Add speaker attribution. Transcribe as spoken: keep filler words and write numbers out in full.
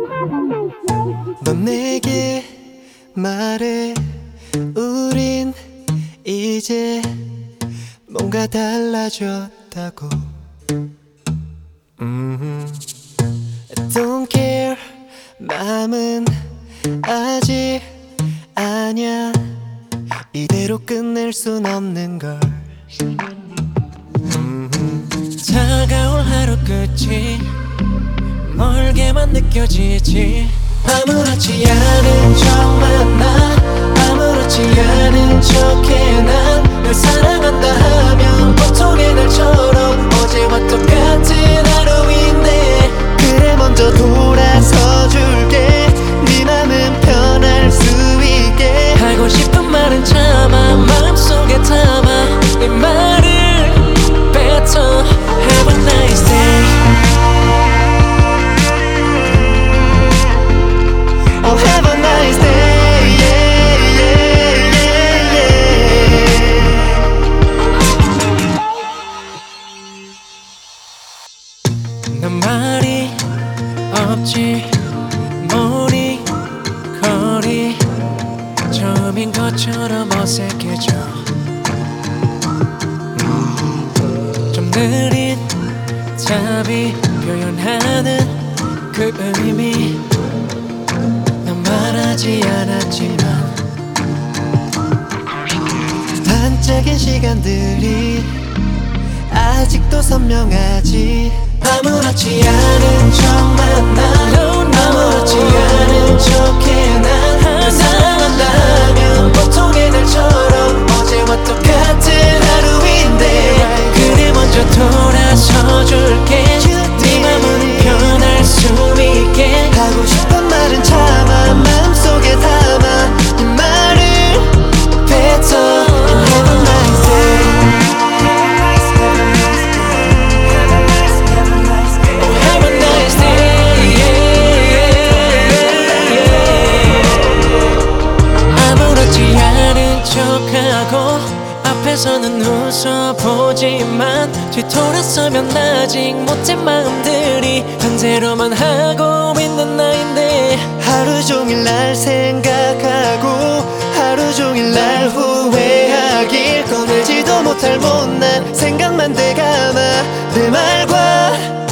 Speaker 1: 넌 내게 말해 우린 이제 뭔가 달라졌다고. 음, Don't care 마음은 아직 아냐. 이대로 끝낼 순 없는 걸. 음,
Speaker 2: 차가운 하루 끝이 멀게만 느껴지지.
Speaker 1: 아무렇지 않은 척 만나 아무렇지 않은 척해. 난 널 사랑한다 하면 보통의 날처럼 어제와 똑같은 하루인데. 그래 먼저 돌아서 줄게. 네 맘은 편할 수 있게.
Speaker 2: 하고 싶은 말은 참아 마음속에 담아. 네 말을 뱉어. Have a nice day.
Speaker 1: Oh, have a nice day. Yeah, yeah, yeah, yeah.
Speaker 2: 난 말이 없지. 모닝 거리 처음인 것처럼 어색해져. 좀 느린 답이 표현하는 그 의미 난 말하지 않았지만.
Speaker 1: 반짝인 시간들이 아직도 선명하지. 아무렇지 않은 척 만나 아무렇지 않은 척해. 난 사랑한다 하면 보통의 날처럼 어제와 똑같은 하루인데.
Speaker 2: 그래 먼저 돌아서 줄게. 네 맘은 변할 수 있게.
Speaker 1: 하고 싶은 말은 참아 마음속에 담아. 네 말을 뱉어. And have a nice day.
Speaker 2: Have a nice day. Yeah, yeah. 아무렇지 않은 척하고 앞에서는 웃어보지만 뒤돌아서면 아직 못된 마음들이 현재로만 하고 있는 나인데.
Speaker 1: 하루 종일 날 생각하고 하루 종일 날 후회하길. 꺼내지도 못할 못난 생각만 돼감아. 내 말과